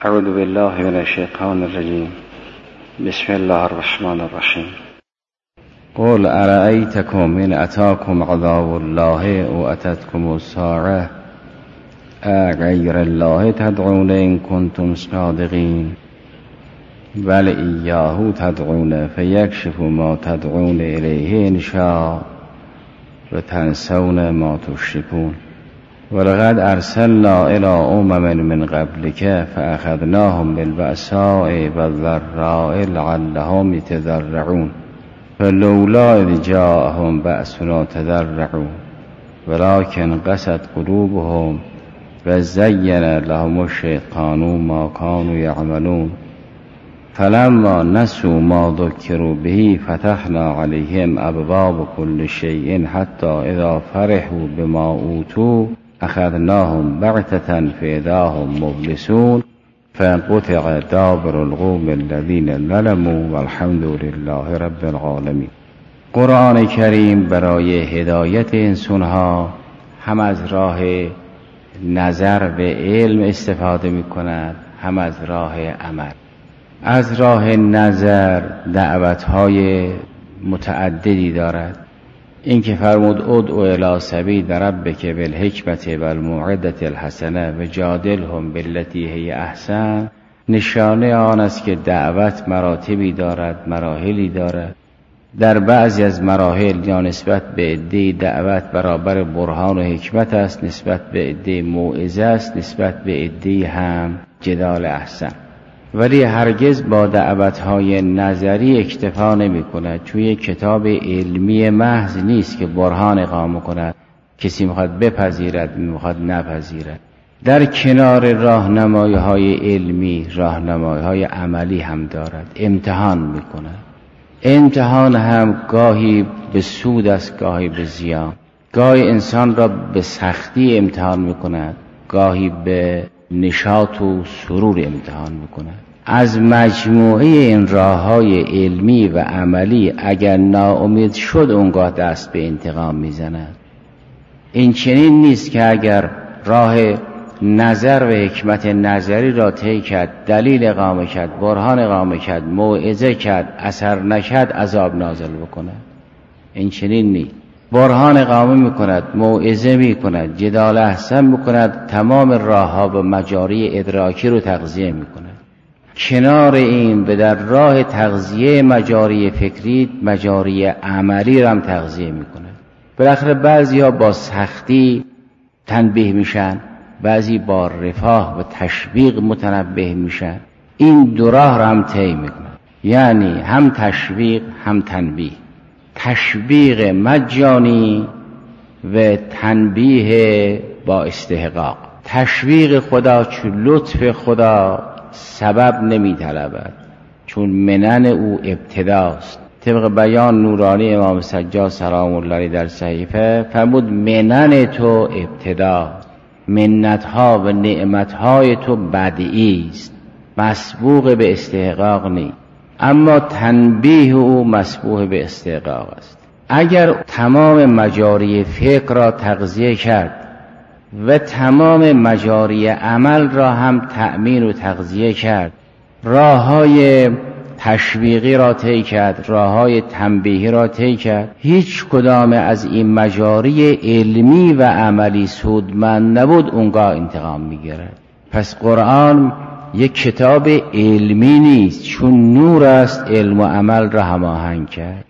اعوذ بالله من الشیطان الرجیم. بسم الله الرحمن الرحیم. قل ارأیتکم ان اتاکم عذاب الله او اتتکم الساعة غیر الله تدعون ان کنتم صادقین بل ایاه تدعون فیکشف ما تدعون الیه ان شاء و تنسون ما تشركون. ولقد ارسلنا الى امم من قبلك فاخذناهم بالبأساء والضراء لعلهم يتضرعون فلولا اذ جاءهم بأسنا تضرعوا ولكن قست قلوبهم وزين لهم الشيطان ما كانوا يعملون فلما نسوا ما ذكروا به فتحنا عليهم ابواب كل شيء حتى اذا فرحوا بما اوتوا اخذناهم بغتة فإذا هم مبلسون فانقطع دابر القوم الذين ظلموا والحمد لله رب العالمین. قرآن کریم برای هدایت انسانها هم از راه نظر به علم استفاده می کند، هم از راه عمل. از راه نظر دعوتهای متعددی دارد. این که فرمود ادعو الی سبیل ربک بالحکمت والموعظة الحسنه و جادلهم بالتی هی احسن، نشانه آن است که دعوت مراتبی دارد، مراحلی دارد. در بعضی از مراحل یا نسبت به عده دعوت برابر برهان و حکمت است، نسبت به عده موعظه است، نسبت به عده هم جدال احسن. ولی هرگز با دعوتهای نظری اکتفا نمی کند. توی کتاب علمی محض نیست که برهان اقامه کند، کسی میخواد بپذیرد میخواد نپذیرد. در کنار راهنمایی‌های علمی راهنمایی‌های عملی هم دارد. امتحان میکند. امتحان هم گاهی به سود است، گاهی به زیان. گاهی انسان را به سختی امتحان میکند، گاهی به نشاط و سرور امتحان میکند. از مجموعه این راه‌های علمی و عملی اگر ناامید شد اونگاه دست به انتقام میزند. این چنین نیست که اگر راه نظر و حکمت نظری را طی کرد، دلیل اقامه کرد، برهان اقامه کرد، موعظه کرد، اثر نکرد عذاب نازل بکند. این چنین نیست. برهان اقامه میکند، موعظه میکند، جدال احسن میکند، تمام راهها و مجاری ادراکی رو تغذیه میکند. کنار این به در راه تغذیه مجاری فکری مجاری عملی رو هم تغذیه میکند. بالاخره بعضی‌ها با سختی تنبیه میشن، بعضی با رفاه و تشویق متنبه میشن. این دو راه رو هم طی میکند، یعنی هم تشویق هم تنبیه. تشویق مجانی و تنبیه با استحقاق. تشویق خدا چون لطف خدا سبب نمی طلبد، چون منن او ابتداست. طبق بیان نورانی امام سجاد سلام الله علیه در صحیفه فرمود منن تو ابتدا، منتها و نعمتهای تو بدیعی است، مسبوق به استحقاق نیست. اما تنبیه او مسبوق به استحقاق است. اگر تمام مجاری فکر را تغذیه کرد و تمام مجاری عمل را هم تأمین و تغذیه کرد، راه‌های تشویقی را طی کرد، راه‌های تنبیهی را طی کرد، هیچ کدام از این مجاری علمی و عملی سودمند نبود، اونگاه انتقام می‌گیرد. پس قرآن یک کتاب علمی نیست، چون نور است علم و عمل را هماهنگ کرد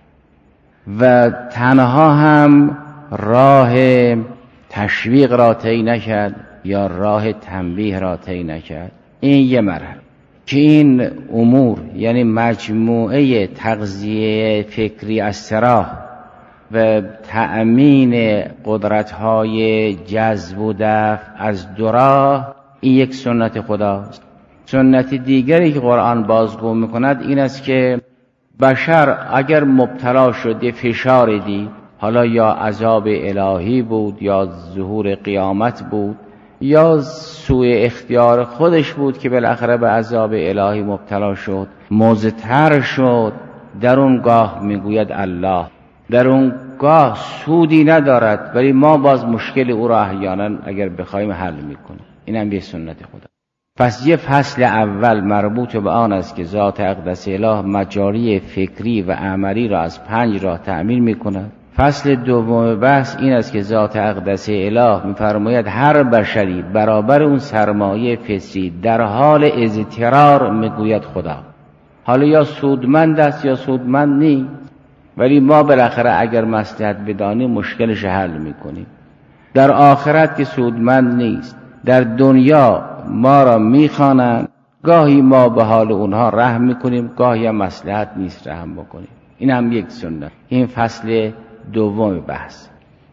و تنها هم راه تشویق را طی نکرد یا راه تنبیه را طی نکرد. این یه مرحله که این امور یعنی مجموعه تغذیه فکری از سراح و تأمین قدرت‌های جذب و دفع از دو راه، این یک سنت خداست. سنت دیگری که قرآن بازگو میکند این است که بشر اگر مبتلا شد یه فشار دید، حالا یا عذاب الهی بود یا ظهور قیامت بود یا سوء اختیار خودش بود که بالاخره به عذاب الهی مبتلا شد، مضطر شد، در اون گاه میگوید الله، در اون گاه سودی ندارد، ولی ما باز مشکل او را احیانا اگر بخوایم حل میکنیم. این هم یه سنت خدا. پس یه فصل اول مربوط به آن است که ذات اقدس اله مجاری فکری و عملی را از 5 راه تأمین می‌کند. فصل دوم بحث این است که ذات اقدس اله می‌فرماید هر بشری برابر اون سرمایه فطری در حال اضطرار میگوید خدا. حالا یا سودمند است یا سودمند نیست، ولی ما بالاخره اگر مصلحت بدانیم مشکلش حل می‌کنیم. در آخرت که سودمند نیست، در دنیا ما را میخوانند، گاهی ما به حال اونها رحم میکنیم، گاهی هم مصلحت نیست رحم بکنیم. این هم یک سنت. این فصل دوم بحث.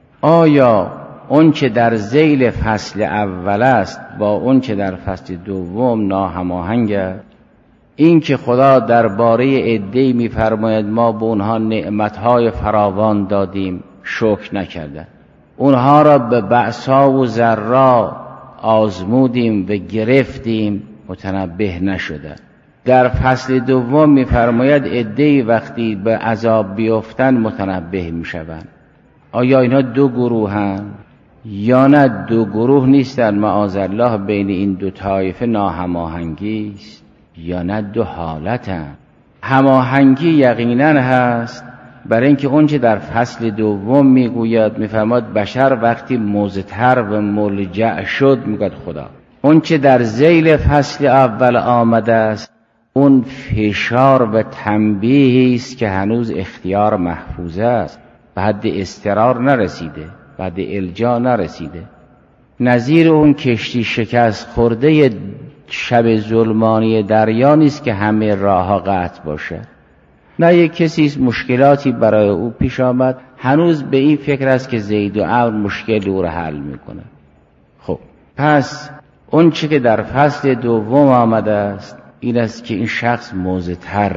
آیا اون چه در ذیل فصل اول است با اون چه در فصل دوم ناهماهنگ است؟ این که خدا درباره عده‌ای میفرماید ما به اونها نعمتهای فراوان دادیم شکر نکردند، اونها را به بأسا و ضرا آزمودیم و گرفتیم متنبه نشدند. در فصل دوم میفرماید عده‌ای وقتی به عذاب بیفتن متنبه میشوند. آیا اینا دو گروهند یا نه دو گروه نیستند؟ معاذالله بین این دو طایفه ناهماهنگی است یا نه دو حالتند؟ هماهنگی یقینا هست، برای اینکه اونچه در فصل دوم میگوید میفرماد بشر وقتی مضطر و ملجأ شد میگوید خدا. اونچه در ذیل فصل اول آمده است اون فشار و تنبیهی است که هنوز اختیار محفوظ است، به حد اضطرار نرسیده، به حد الجا نرسیده. نظیر اون کشتی شکست خورده شب ظلمانی دریا نیست که همه راهها قطع باشه. نه، یک کسی مشکلاتی برای او پیش آمد، هنوز به این فکر است که زید و عمرو مشکل او را حل میکنه. خب پس اون چی که در فصل دوم آمده است این است که این شخص مضطر،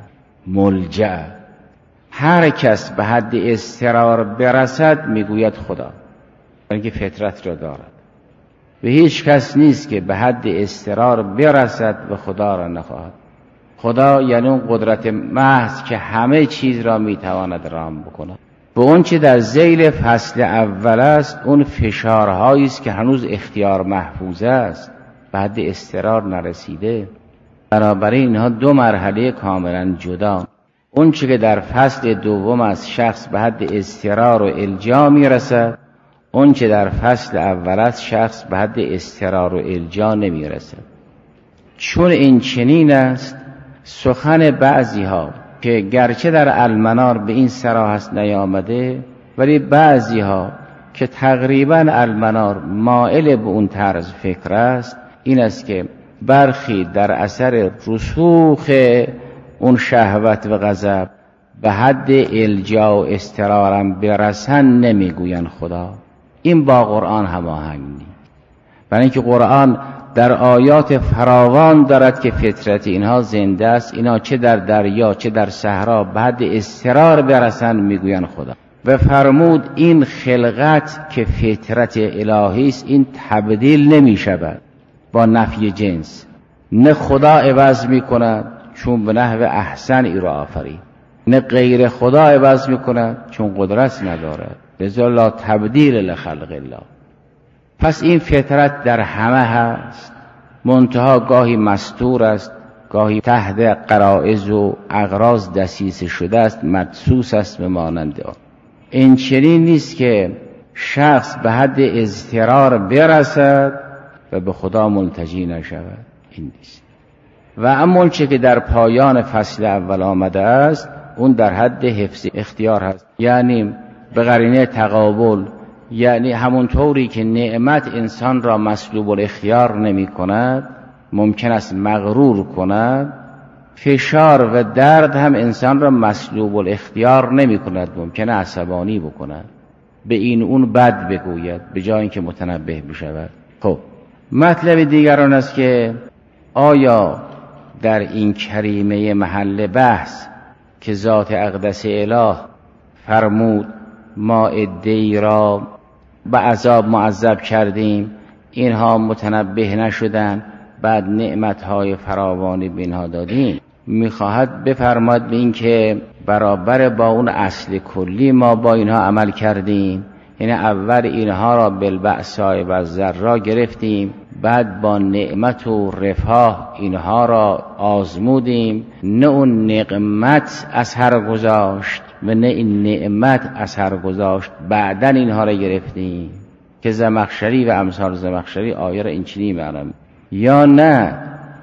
ملجأ. هر کس به حد اضطرار برسد میگوید خدا، برای اینکه فطرت را دارد. و هیچ کس نیست که به حد اضطرار برسد و خدا را نخواهد. خدا یعنی اون قدرت محض که همه چیز را میتواند رام بکند. و اون چه در ذیل فصل اول است اون فشارهایی است که هنوز اختیار محفوظ است، به حد اضطرار نرسیده. بنابراین اینها دو مرحله کاملا جدا. اون چه که در فصل دوم از شخص به حد اضطرار و الجا میرسد، اون چه در فصل اول از شخص به حد اضطرار و الجا نمیرسد. چون این چنین است سخن بعضی ها که گرچه در المنار به این صراحت نیامده، ولی بعضی ها که تقریبا المنار مائل به اون طرز فکر است، این است که برخی در اثر رسوخ اون شهوت و غضب به حد الجا و اضطرارم برسن نمیگوین خدا. این با قرآن هماهنگ نیست، برای اینکه قرآن در آیات فراوان دارد که فطرت اینها زنده است. اینا چه در دریا چه در صحرا به حد اضطرار برسن میگوین خدا. و فرمود این خلقت که فطرت الهی است این تبدیل نمی شود با نفی جنس. نه خدا عوض می کند چون به نحو احسن ای را آفرید، نه غیر خدا عوض می کند چون قدرت ندارد. لذا لا تبدیل لخلق الله. پس این فطرت در همه هست، منتها گاهی مستور است، گاهی تحت غرایز و اغراض دسیسه شده است، مدسوس است به مانند آن. این چنین نیست که شخص به حد اضطرار برسد و به خدا ملتجی نشود، این نیست. و اما چه که در پایان فصل اول آمده است اون در حد حفظ اختیار هست، یعنی به قرینه تقابل، یعنی همون طوری که نعمت انسان را مسلوب الاختیار نمی کند، ممکن است مغرور کند، فشار و درد هم انسان را مسلوب الاختیار نمی کند، ممکن است عصبانی بکند، به این اون بد بگوید به جای اینکه متنبه بشود. خب مطلب دیگر آن است که آیا در این کریمه محل بحث که ذات اقدس اله فرمود ما عده‌ای را به عذاب معذب کردیم، اینها متنبه نشدن، بعد نعمتهای فراوانی به اینها دادیم، میخواهد بفرماد به این که برابر با اون اصل کلی ما با اینها عمل کردیم، یعنی اول اینها را بالبأساء و ضراء گرفتیم، بعد با نعمت و رفاه اینها را آزمودیم، نه اون نعمت اثر گذاشت و نه این نعمت اثر گذاشت بعداً اینها را گرفتیم. که زمخشری و امثال زمخشری آیه را اینچنین معنی، یا نه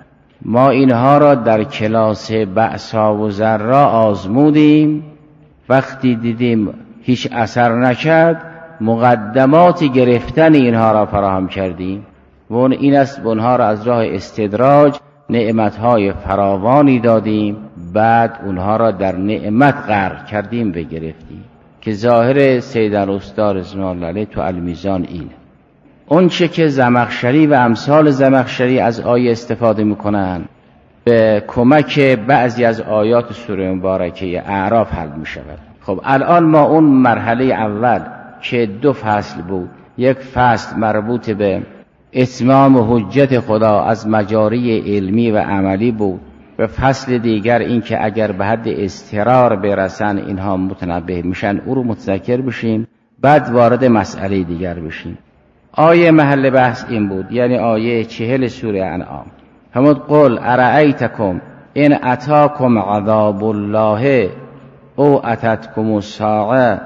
ما اینها را در کلاس بأسا و ضرا آزمودیم، وقتی دیدیم هیچ اثر نکرد مقدماتی گرفتن اینها را فراهم کردیم و این است اونها را از راه استدراج نعمتهای فراوانی دادیم، بعد اونها را در نعمت غرق کردیم و گرفتیم. که ظاهر سید الاستاد رضوان الله علیه تو المیزان اینه. اون چه که زمخشری و امثال زمخشری از آیه استفاده میکنن به کمک بعضی از آیات سوره مبارکه اعراف حل میشود. خب الان ما اون مرحله اول که 2 فصل بود، یک فصل مربوط به اتمام حجت خدا از مجاری علمی و عملی بود و فصل دیگر این که اگر به حد اضطرار برسن اینها متنبه میشن او رو متذکر بشیم، بعد وارد مسئله دیگر بشیم. آیه محل بحث این بود، یعنی آیه 40 سوره انعام، همون قل ارأیتکم ان اتاکم عذاب الله او اتتکم الساعه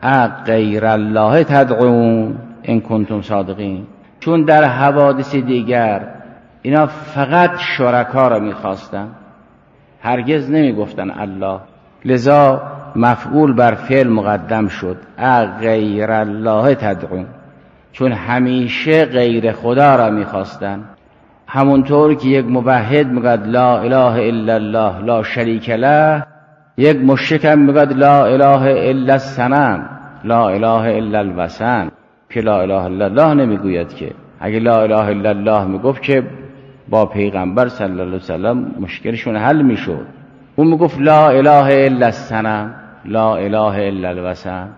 غیر الله تدعون ان کنتم صادقین. چون در حوادث دیگر اینا فقط شرکا را میخواستن، هرگز نمیگفتن الله، لذا مفعول بر فعل مقدم شد، غیر الله تدعون، چون همیشه غیر خدا را میخواستن. همونطور که یک موحد میگد لا اله الا الله لا شریک له، یک مشرک هم میگد لا اله الا الصنم لا اله الا الوثن، که لا اله الا الله نمیگوید. که اگه لا اله الا الله میگفت که با پیغمبر صلی الله علیه وسلم مشکلشون حل میشد. اون میگفت لا اله الا الصنم لا اله الا الوثن.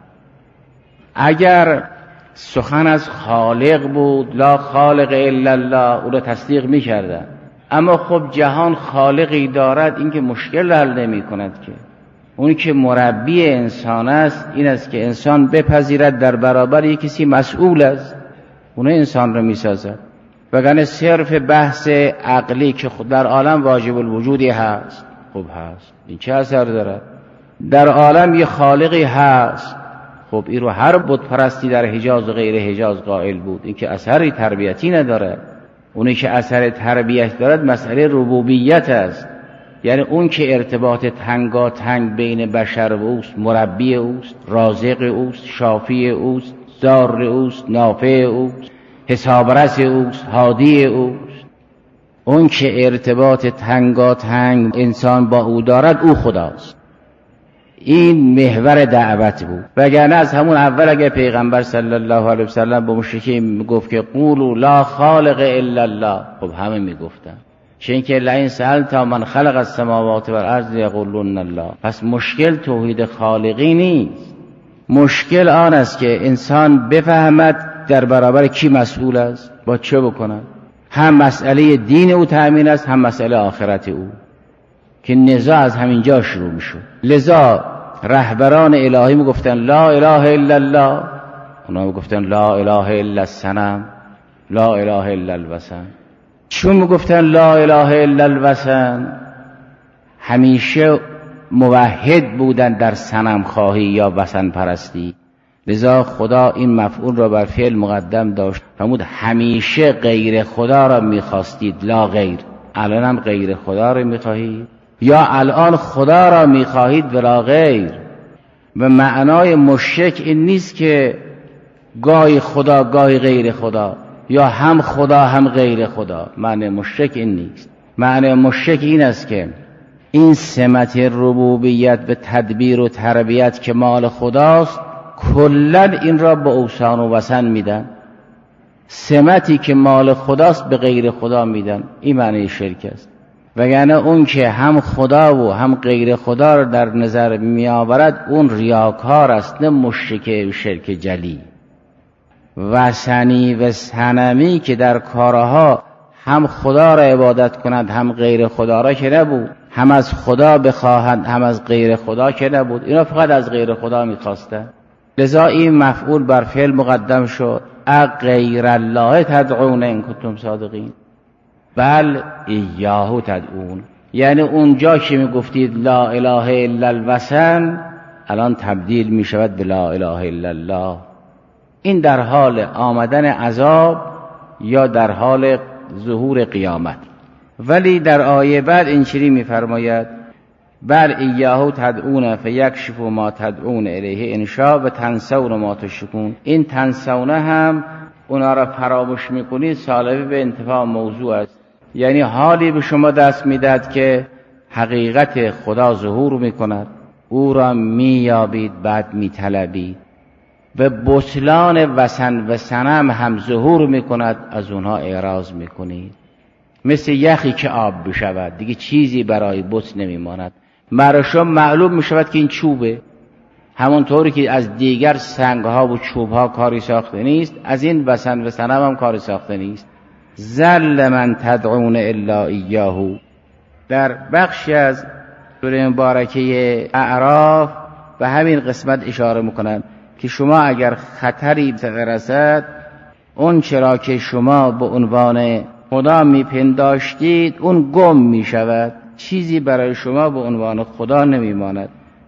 اگر سخن از خالق بود لا خالق الا الله، او را تصدیق میکردن. اما خب جهان خالقی دارد، این که مشکل حل نمی کند. که اون که مربی انسان است این است که انسان بپذیرد در برابر یک کسی مسئول است، اون انسان را میسازد. وگرنه صرف بحث عقلی که خود در عالم واجب الوجودی هست، خب هست، این چه اثر دارد؟ در عالم یه خالقی هست، خب این رو هر بت پرستی در حجاز و غیر حجاز قائل بود، این که اثری تربیتی نداره. اونی که اثر تربیت دارد مسئله ربوبیت است، یعنی اون که ارتباط تنگاتنگ بین بشر و اوست، مربی اوست، رازق اوست، شافی اوست، ضار اوست، نافع اوست، حسابرس اوست، هادی اوست. اون که ارتباط تنگاتنگ انسان با او دارد او خداست. این محور دعوت بود. وگرنه از همون اول اگه پیغمبر صلی الله علیه وسلم به مشرکین میگفت که قولوا لا خالق الا الله، خب همه میگفتن، چون که لئن سألت من خلق السماوات والارض یقولون الله. پس مشکل توحید خالقی نیست، مشکل آن است که انسان بفهمد در برابر کی مسئول است، با چه بکند. هم مسئله دین او تأمین است، هم مسئله آخرت او، که نزاع از همین جا شروع میشد. لذا رهبران الهی میگفتن لا اله الا الله، اونا میگفتن لا اله الا الصنم لا اله الا الوثن. چون میگفتن لا اله الا الوثن همیشه موحد بودن در صنم خواهی یا وثن پرستی، لذا خدا این مفعول را بر فعل مقدم داشت، فرمود همیشه غیر خدا را میخواستید لا غیر. الان هم غیر خدا را میخواهید یا الان خدا را میخواهید ولا غیر؟ و معنای مشرک این نیست که گاهی خدا گاهی غیر خدا، یا هم خدا هم غیر خدا. معنی مشرک این نیست. معنی مشرک این است که این سمت ربوبیت و تدبیر و تربیت که مال خداست کلن این را به اوثان و وثن میدن، سمتی که مال خداست به غیر خدا میدن. این معنی شرک است. وگرنه اون که هم خدا و هم غیر خدا را در نظر میآورد اون ریاکار است، نه مشرک شرک جلی. وثنی و صنمی که در کارها هم خدا را عبادت کنند هم غیر خدا را که نبود، هم از خدا بخواهند هم از غیر خدا که نبود، اینا فقط از غیر خدا میخواستند. لذا این مفعول بر فعل مقدم شد، غیر الله تدعون ان کنتم صادقین بل ایاه تدعون. یعنی اونجا که میگفتید لا اله الا الوثن الان تبدیل میشود به لا اله الا الله. این در حال آمدن عذاب یا در حال ظهور قیامت. ولی در آیه بعد اینجوری میفرماید بل ایاه تدعون فیکشف ما تدعون الیه ان شاء و تنسون ما تشركون. این تنسونه هم اونا را فراموش میکنید سالبه به انتفاع موضوع است. یعنی حالی به شما دست میداد که حقیقت خدا ظهور میکند، او را مییابید بعد میطلبید. به بطلان وثن و صنم هم ظهور میکند، از اونها اعراض میکنید. مثل یخی که آب بشود دیگه چیزی برای بت نمیماند. برای شما معلوم میشود که این چوبه. همونطوری که از دیگر سنگها و چوبها کاری ساخته نیست، از این وثن و صنم هم کاری ساخته نیست. ذل من تدعون الا ایاه. در بخشی از سوره مبارکه اعراف به همین قسمت اشاره میکنند که شما اگر خطری برسد، اون چرا که شما به عنوان خدا میپنداشتید اون گم میشود، چیزی برای شما به عنوان خدا نمیماند.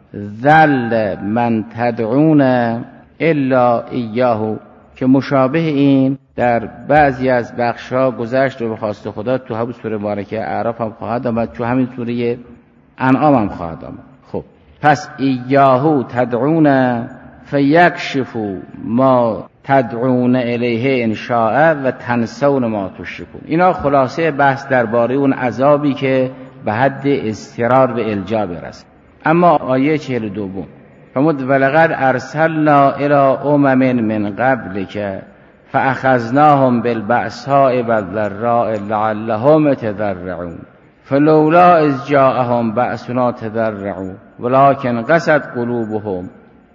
ذل من تدعون الا ایاه که مشابه این در بعضی از بخش‌ها گذشت و به خواست خدا تو همین سوره مبارکه اعراف هم خواهد آمد، تو همین سوره انعام هم خواهد آمد. خب پس ایاه تدعون فیکشف ما تدعون الیه ان شاء و تنسون ما تشركون. اینا خلاصه بحث درباره اون عذابی که به حد اضطرار و الجا برسد. اما آیه 42 فرمود ولقد ارسلنا الی امم من قبلک فاخذناهم بالبأساء والضراء لعلهم يتضرعون فلولا اذ جاءهم بأسنا تضرعوا ولكن قست قلوبهم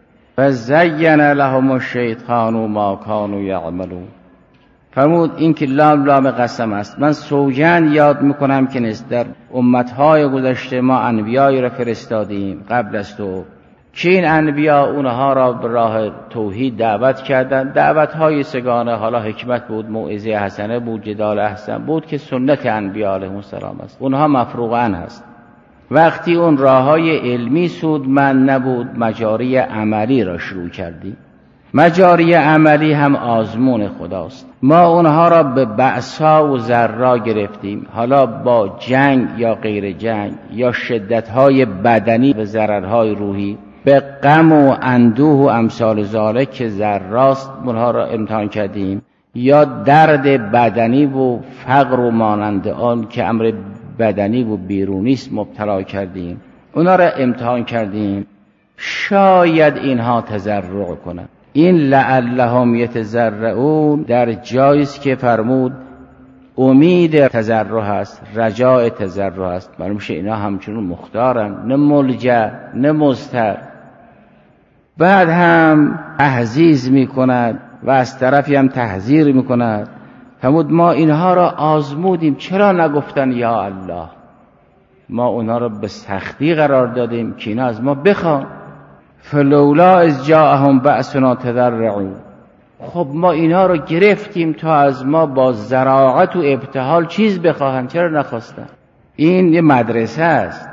فزین لهم الشیطان ما کانوا یعملون. فرمود این که لام قسم است. من سوگند یاد میکنم که نیست در امتهای گذشته ما انبیایی را فرستادیم قبل از تو که این انبیا اونها را به راه توحید دعوت کردند. دعوتهای سگانه، حالا حکمت بود، موعظه حسنه بود، جدال احسن بود که سنت انبیا علیهم السلام است. اونها مفروغن است. وقتی اون راههای علمی سودمند نبود، مجاری عملی را شروع کردیم. مجاری عملی هم آزمون خداست. ما اونها را به بأسا و ضرا گرفتیم، حالا با جنگ یا غیر جنگ یا شدتهای بدنی و ضررهای روحی، به غم و اندوه و امثال ذالک که ضراست اونها را امتحان کردیم، یا درد بدنی و فقر و مانند آن که امر بدنی و بیرونیست مبتلا کردیم، اونا را امتحان کردیم. شاید اینها تضرع کنند. این لعلهم یتضرعون در جاییست که فرمود امید تضرع هست، رجاء تضرع هست. معلوم میشه اینا همچنون مختارن، نه ملجأ نه مضطر. بعد هم تحزیز میکند و از طرفی هم تحذیر میکند. فرمود ما اینها را آزمودیم، چرا نگفتن یا الله؟ ما اونها را به سختی قرار دادیم که اینا از ما بخوان. فلولا اذ جاءهم بأسنا تضرعوا. خب ما اینها را گرفتیم تا از ما با ضراعت و ابتحال چیز بخواهند، چرا نخواستن؟ این یه مدرسه است.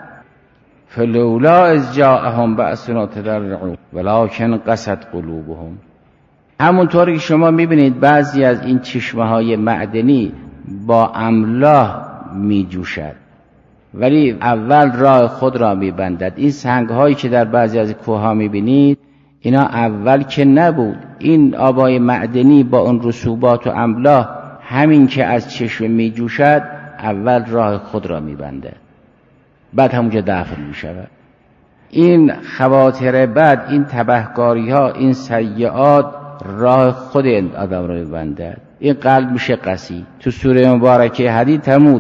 فلولا اذ جاءهم بأسنا تضرعوا ولكن قست قلوبهم. همونطوری که شما میبینید بعضی از این چشمه های معدنی با املاح میجوشد، ولی اول راه خود را میبندد. این سنگ هایی که در بعضی از کوه ها میبینید، اینا اول که نبود. این آبای معدنی با اون رسوبات و املاح همین که از چشم میجوشد، اول راه خود را میبندد، بعد همونجا دفن میشود. این خواطر بد، این تبهکاری ها، این سیئات راه خود آدم را میبندد. این قلب میشه قسی. تو سوره مبارکه حدید تمود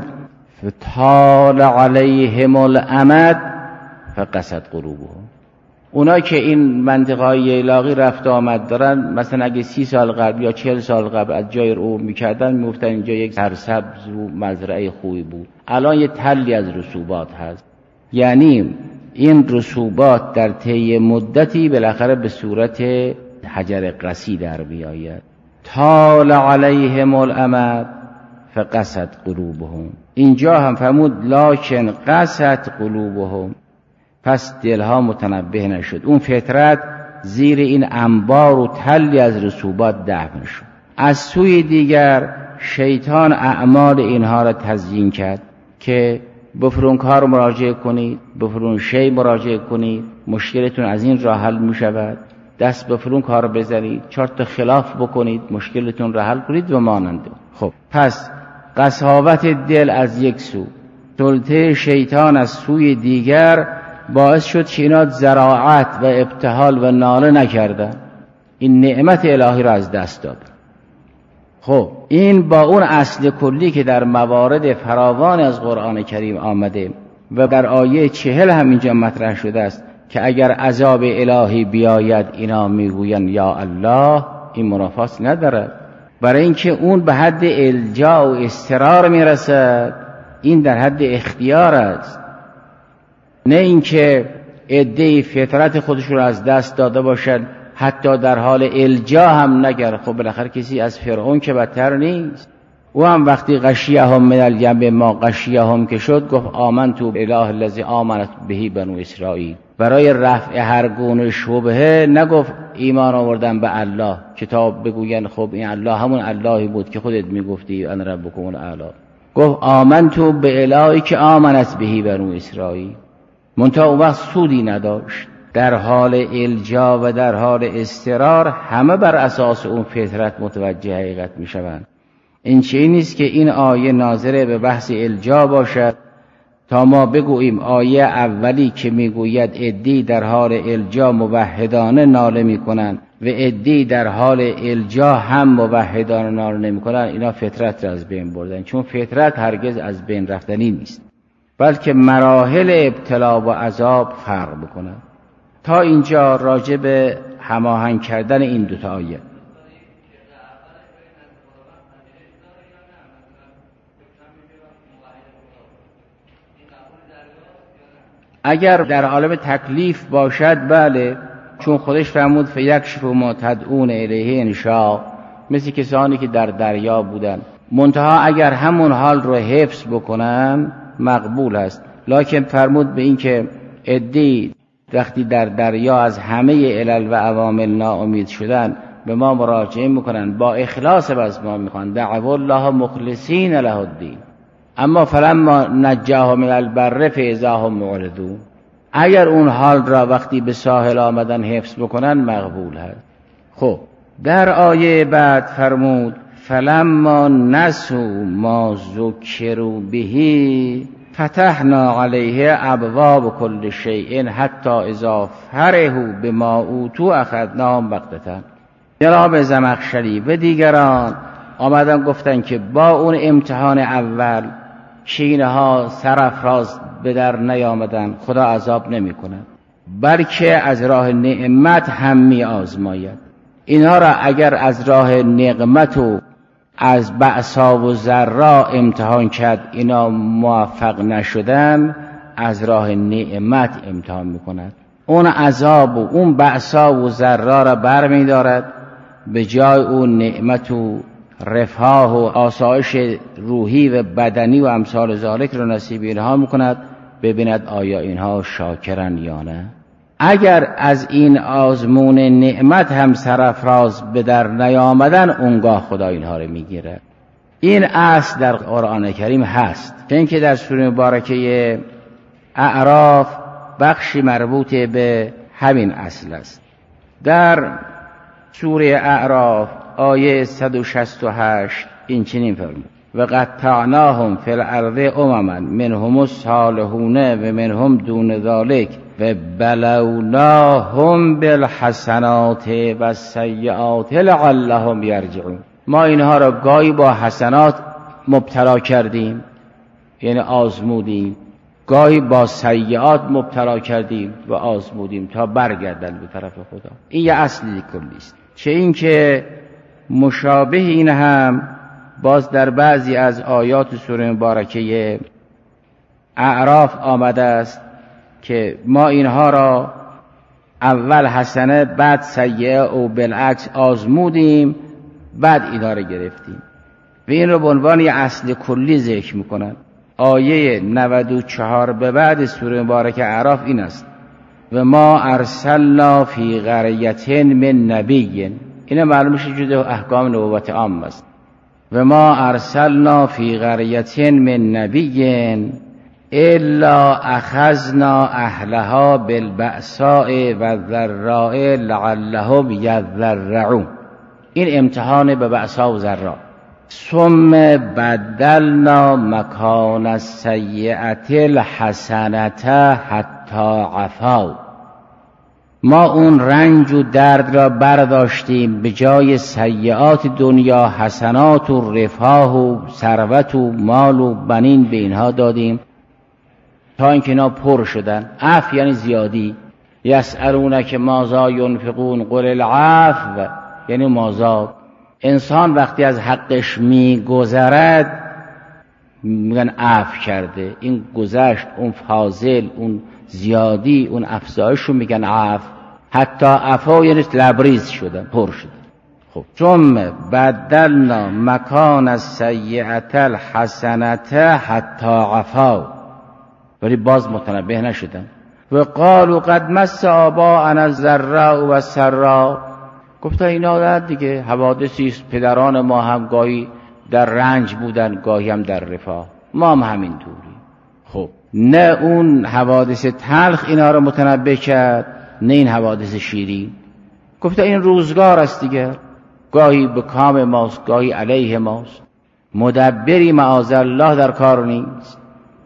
طال علیهم الامد فقست قلوبهم. اونا که این منطقه‌های علاقی رفت آمد دارن، مثلا اگه 30 سال قبل یا 40 سال قبل از جای عبور میکردن، میگفتن اینجا یک سرسبز و مزرعه خوبی بود، الان یه تلی از رسوبات هست. یعنی این رسوبات در طی مدتی بالاخره به صورت حجر قسی در بیاید. طال علیهم الامد فقست قلوبهم. اینجا هم فرمود لکن قست قلوبهم، پس دلها متنبه نشد. اون فطرت زیر این انبار و تلی از رسوبات دفن شد. از سوی دیگر شیطان اعمال اینها را تزیین کرد که به فلان کار مراجعه کنید، به فلان شی مراجعه کنید، مشکلتون از این راه حل می شود، دست به فلان کار بزنید، 4 تا خلاف بکنید، مشکلتون را حل کنید و ماننده. خب پس قساوت دل از یک سو، سلطه شیطان از سوی دیگر باعث شد که اینا زراعت و ابتهال و ناله نکردن، این نعمت الهی را از دست داد. خب این با اون اصل کلی که در موارد فراوان از قرآن کریم آمده و در آیه 40 هم اینجا مطرح شده است که اگر عذاب الهی بیاید اینا میگوین یا الله، این منافات نداره، برای اینکه اون به حد الجا و اضطرار میرسد، این در حد اختیار است، نه اینکه عده‌ای فطرت خودشون را از دست داده باشد حتی در حال الجا هم نگر. خب بالاخره کسی از فرعون که بدتر نیست. او هم وقتی غشیهم من الیم ما غشیهم که شد گفت آمنتو بالاله الذی آمنت به بنو اسرائیل. برای رفع هر گونه شبهه نگفت ایمان آوردن به الله، کتاب بگوین خب این الله همون اللهی بود که خودت میگفتی ان ربکم الاعلی. گفت آمنتو بالهی که آمنت به بنو اسرائیل. منتها اون وقت سودی نداشت. در حال الجا و در حال اضطرار همه بر اساس اون فطرت متوجه حقیقت می شوند. این چیزی نیست که این آیه ناظره به بحث الجا باشد تا ما بگوییم آیه اولی که میگوید عده‌ای در حال الجا موحدانه ناله میکنند و عده‌ای در حال الجا هم موحدانه ناله نمیکنند، اینا فطرت را از بین بردن. چون فطرت هرگز از بین رفتنی نیست، بلکه مراحل ابتلا و عذاب فرق بکنند. تا اینجا راجع به هماهنگ کردن این دو تا آیه. اگر در عالم تکلیف باشد بله، چون خودش فرمود فیکشف ما تدعون الیه ان شاء، مثل کسانی که در دریا بودن. منتها اگر همون حال رو حفظ بکنن مقبول است. لکن فرمود به این که عده‌ای وقتی در دریا از همه علل و عوامل ناامید شدن به ما مراجعه میکنن، با اخلاص از ما میخوان دعوا الله مخلصین له الدین، اما فلما نجاهم من البر فاذا هم معرضون. اگر اون حال را وقتی به ساحل آمدن حفظ بکنن مقبول هست. خب در آیه بعد فرمود فلما نسوا ما ذکروا به فتحنا علیه ابواب کل شیء حتی اذا فرحوا بما اوتوا اخذناهم بغتة. جناب زمخشری و دیگران آمدن گفتن که با اون امتحان اول چینها سرافراز به در نیامدن، خدا عذاب نمی کند، بلکه از راه نعمت هم می آزماید. اینها را اگر از راه نقمت و از بأسا و ضرا امتحان کرد اینا موفق نشدن، از راه نعمت امتحان میکند. اون عذاب و اون بأسا و ضرا را بر می دارد، به جای اون نعمت و رفاه و آسایش روحی و بدنی و امثال ذالک را نصیب اینها میکند. ببیند آیا اینها شاکرن یا نه. اگر از این آزمون نعمت هم سرافراز به در نیامدن، اونگاه خدا اینها رو میگیره. این اصل در قرآن کریم هست، چون که در سوره مبارکه اعراف بخشی مربوط به همین اصل است. در سوره اعراف آیه 168 این چنین فرمود و قطعناهم فی الارض امما منهم الصالحون و منهم دون ذلک و بلوناهم بالحسنات و السیئات لعلهم یرجعون. ما اینها را گاهی با حسنات مبتلا کردیم، یعنی آزمودیم، گاهی با سیئات مبتلا کردیم و آزمودیم تا برگردن به طرف خدا. این یه اصلی کلی است. چه این که مشابه این هم باز در بعضی از آیات سوره مبارکه اعراف آمده است که ما اینها را اول حسنه بعد سیئه و بالعکس آزمودیم بعد اینا رو گرفتیم و این رو به عنوان یه اصل کلی ذکر میکنن. آیه 94 به بعد سوره مبارکه اعراف این است: و ما ارسلنا فی قریة من نبی. این معلوم شد جزء احکام نبوت عام است. و ما ارسلنا فی قریة من نبی الا اخذنا اهلها بالبأساء والضراء لعلهم یضرعون. این امتحان به بأسا و ضرا. ثم بدلنا مکان السیئة الحسنة حتی عفوا. ما اون رنج و درد را برداشتیم، به جای سیئات دنیا حسنات و رفاه و ثروت و مال و بنین به اینها دادیم تا اینکه اینا پر شدن. عفو یعنی زیادی. یسألونک ماذا ینفقون قل العفو یعنی ماذا. انسان وقتی از حقش میگذرد میگن عفو کرده، این گذشت، اون فاضل، اون زیادی، اون افزایش رو میگن عفو. حتی عفو یعنی لبریز شدن، پر شدن. خب ثم بدلنا مکان السیئة الحسنة حتی عفوا، ولی باز متنبه نشدن. و قالوا قد مس آباءنا الضراء والسراء. گفتن اینا دیگه حوادثی است، پدران ما هم گاهی در رنج بودن گاهی هم در رفاه، ما هم همین طوری. خب نه اون حوادث تلخ اینا رو متنبه کرد، نه این حوادث شیرین. گفتن این روزگار است دیگه، گاهی به کام ماست گاهی علیه ماست، مدبری معاذالله در کار نیست.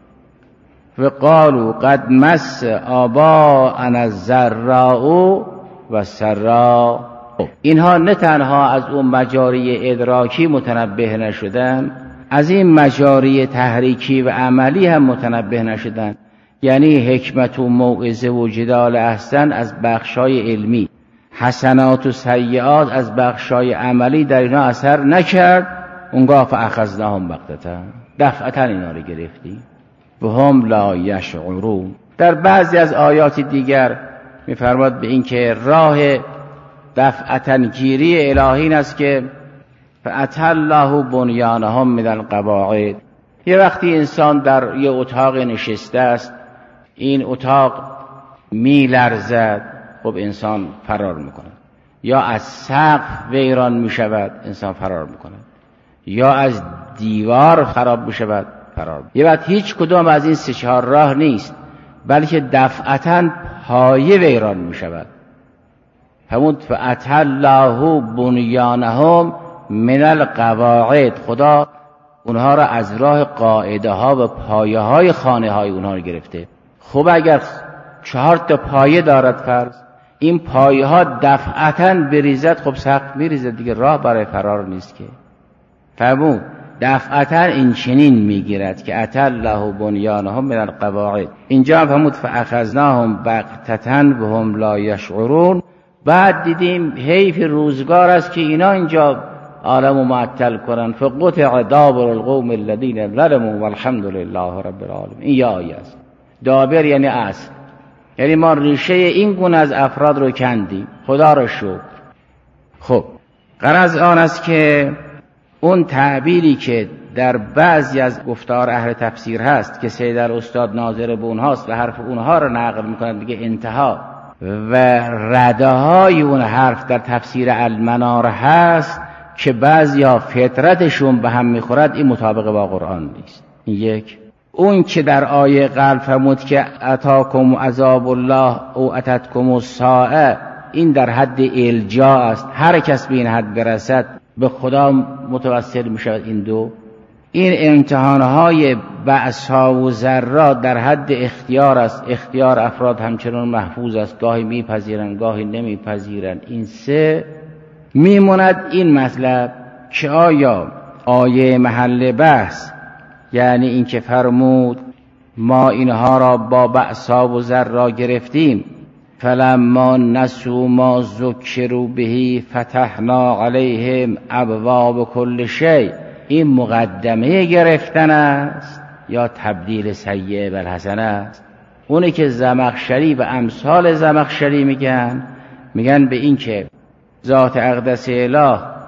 و قالوا قد مس آباءنا الضراء والسراء. اینها نه تنها از اون مجاری ادراکی متنبه نشدن، از این مجاری تحریکی و عملی هم متنبه نشدن. یعنی حکمت و موعظه و جدال احسن از بخشای علمی، حسنات و سیئات از بخشای عملی در اینا اثر نکرد. اونگاه فاخذناهم بغتة، دفعتا اینا رو گرفتیم. و هم لا یشعرون. در بعضی از آیات دیگر می‌فرماد به این که راه دفعتا گیری الهی این است که فأتی الله بنیانهم من القواعد. یه وقتی انسان در یه اتاق نشسته است، این اتاق میلرزد، خب انسان فرار میکنه. یا از سقف ویران میشود، انسان فرار میکنه. یا از دیوار خراب میشود، فرار. یه وقت هیچ کدام از این سه چهار راه نیست، بلکه دفعتا پایه ویران میشود. همون فأتی الله بنیانهم من القواعد. خدا اونها را از راه قاعده ها و پایه های خانه های اونها رو گرفته. خب اگر 4 تا پایه دارد فرض، این پایه ها دفعتا بریزد، خب سقف میریزد دیگه، راه برای فرار نیست که. فهمون دفعتا این چنین میگیرد که اتی الله بنیانهم من القواعد. اینجا فهمود فاخذناهم بغتة وهم لا یشعرون. بعد دیدیم حیف روزگار است که اینا اینجا عالمو معطل کنن. فقطع دابر القوم الذین ظلموا والحمد لله رب العالمین. این یه آیه است. دابر یعنی اصل، یعنی ما ریشه این گونه از افراد رو کندیم، خدا رو شکر. خب غرض آن است که اون تعبیری که در بعضی از گفتار اهل تفسیر هست که سید الاستاد ناظر به اونهاست و حرف اونها رو نقل میکنن دیگه، انتها و رده های اون حرف در تفسیر المنار هست که بعضی ها فطرتشون به هم میخورد، این مطابق با قرآن نیست. یک. اون که در آیه قبل فرمود که اتاکم عذاب الله او اتتکم الساعه، این در حد الجا است. هر کس به این حد برسد به خدا متوسل می شود. این دو، این امتحانهای بأسها و ضرا در حد اختیار است. اختیار افراد همچنان محفوظ است، گاهی میپذیرن گاهی نمیپذیرن. این سه میموند این مطلب که آیا آیه محل بحث، یعنی این که فرمود ما اینها را با بأسها و ضرا گرفتیم، فلما نسوا ما ذکروا به فتحنا علیهم ابواب کل شیء، این مقدمه گرفتن است یا تبدیل سیئه بالحسنه است؟ اونی که زمخشری و امثال زمخشری میگن به این که ذات اقدس اله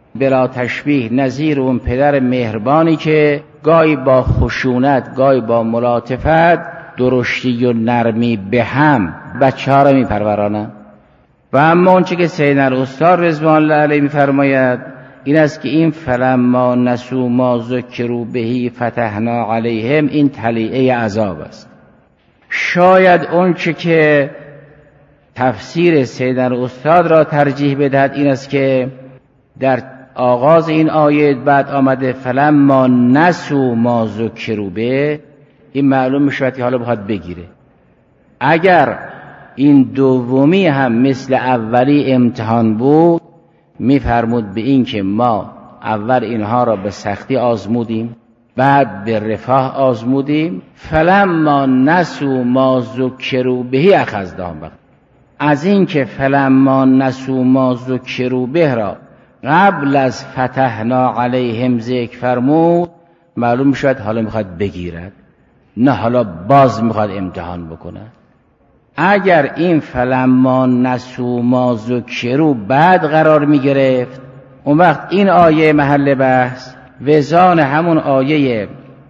بلا تشبیه نظیر اون پدر مهربانی که گاهی با خشونت گاهی با ملاطفت درشتی و نرمی به هم بچه ها را می پرورانه. و اما اونچه که سیدنا الاستاد رضوان الله علیه می فرماید این است که این فلما نسوا ما ذکروا به فتحنا علیهم، این تلیعه عذاب است. شاید اونچه که تفسیر سیدنا الاستاد را ترجیح بدهد این است که در آغاز این آیه بعد آمده فلما نسوا ما ذکروا به، این معلوم میشود که حالا بخواد بگیره. اگر این دومی هم مثل اولی امتحان بود میفرمود به این که ما اول اینها را به سختی آزمودیم بعد به رفاه آزمودیم، فلما نسوا ما ذکروا به اخذناهم. از این که فلما نسوا ما ذکروا به را قبل از فتحنا علیهم ذکر فرمود، معلوم میشود حالا میخواد بگیرد، نه حالا باز میخواد امتحان بکنه. اگر این فلما نسوا ما ذکروا بعد قرار میگرفت، اون وقت این آیه محل بحث وزان همون آیه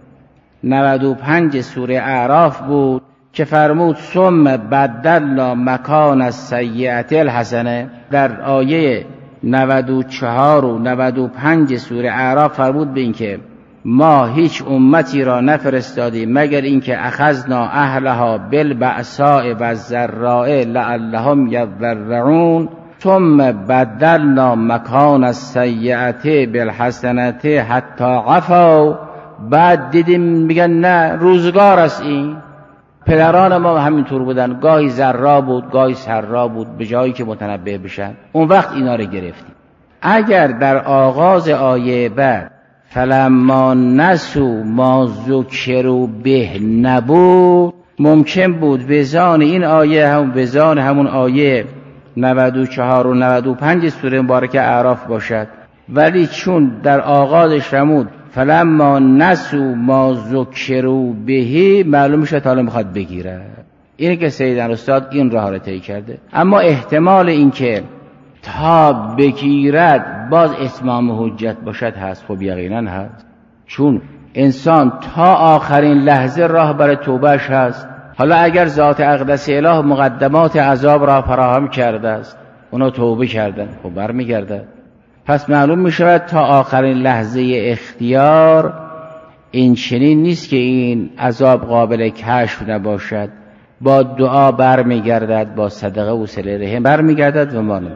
95 سوره اعراف بود که فرمود ثم بدلنا مکان السیئة الحسنه. در آیه 94 و 95 سوره اعراف فرمود به این که ما هیچ امتی را نفرستادیم مگر اینکه اخذنا اهلها بالبأساء والضراء لعلهم یضرعون ثم بدلنا مکان السیئة بالحسنة حتی عفوا. بعد دیدیم میگن نه روزگار است، این پدران ما همینطور بودن، گاهی ضرا بود گاهی سرا بود، به جایی که متنبه بشن اون وقت اینا رو گرفتیم. اگر در آغاز آیه بعد فلما نسوا ما ذکروا به نبود، ممکن بود وزان این آیه هم وزان همون آیه 94 و 95 سوره مبارکه اعراف باشد، ولی چون در آغازش فرمود فلما نسوا ما ذکروا به، معلوم شد حالا میخواد بگیره. اینه که سیدنا استاد این راه را طی کرده. اما احتمال این که تا بگیرد باز اتمام حجت باشد هست، خب یقینا هست، چون انسان تا آخرین لحظه راه برای توبهش هست. حالا اگر ذات اقدس اله مقدمات عذاب را فراهم کرده است، اونا توبه کردن، خب برمیگردد. پس معلوم می شود تا آخرین لحظه اختیار این چنین نیست که این عذاب قابل کشف نباشد. با دعا برمیگردد، با صدقه و صله رحم برمیگردد و مانه.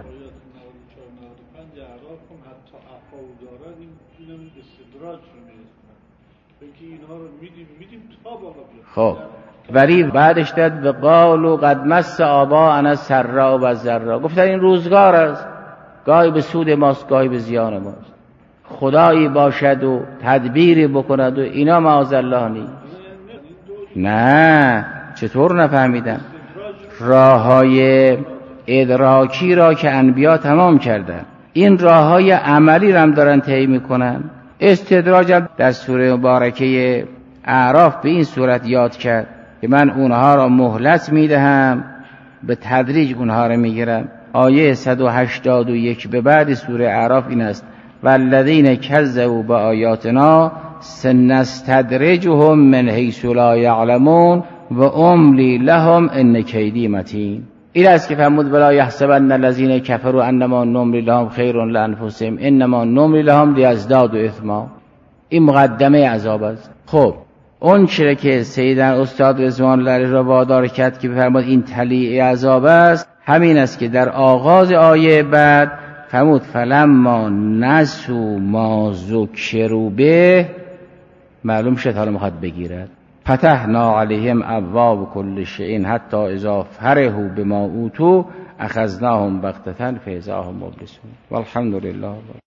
خب ولی بعدش داد و قالوا قد مس آباءنا السراء و الضراء، گفتن این روزگار است، گاهی به سود ماست گاهی به زیان ماست، خدایی باشد و تدبیری بکند و اینا معاذالله نیست. نه چطور نفهمیدن؟ راههای ادراکی را که انبیا تمام کردن، این راههای عملی را هم دارن طی میکنن. استدراج در سوره مبارکه اعراف به این صورت یاد کرد که من اونها را مهلت میدهم، به تدریج اونها را میگیرم. آیه 181 به بعد سوره اعراف این است والذین کذبوا بآیاتنا سنستدرجهم من حیث لا یعلمون و املی لهم ان کیدی متین. این است که فرمود ولا یحسبن الذین کفروا انما نملی لهم خیر لانفسهم انما نملی لهم لیزدادوا اثما. این مقدمه عذاب است. خب اون چیزی که سیدنا استاد رضوان الله علیه را وادار کرد که فرمود این تلیع عذاب است، همین است که در آغاز آیه بعد فرمود فلما نسوا ما ذکروا به، معلوم شد حالا میخواد بگیرد. فتحنا علیهم ابواب کل شیء حتی اذا فرحوا بما اوتوا اخذناهم بغتة فاذا هم مبلسون والحمد لله.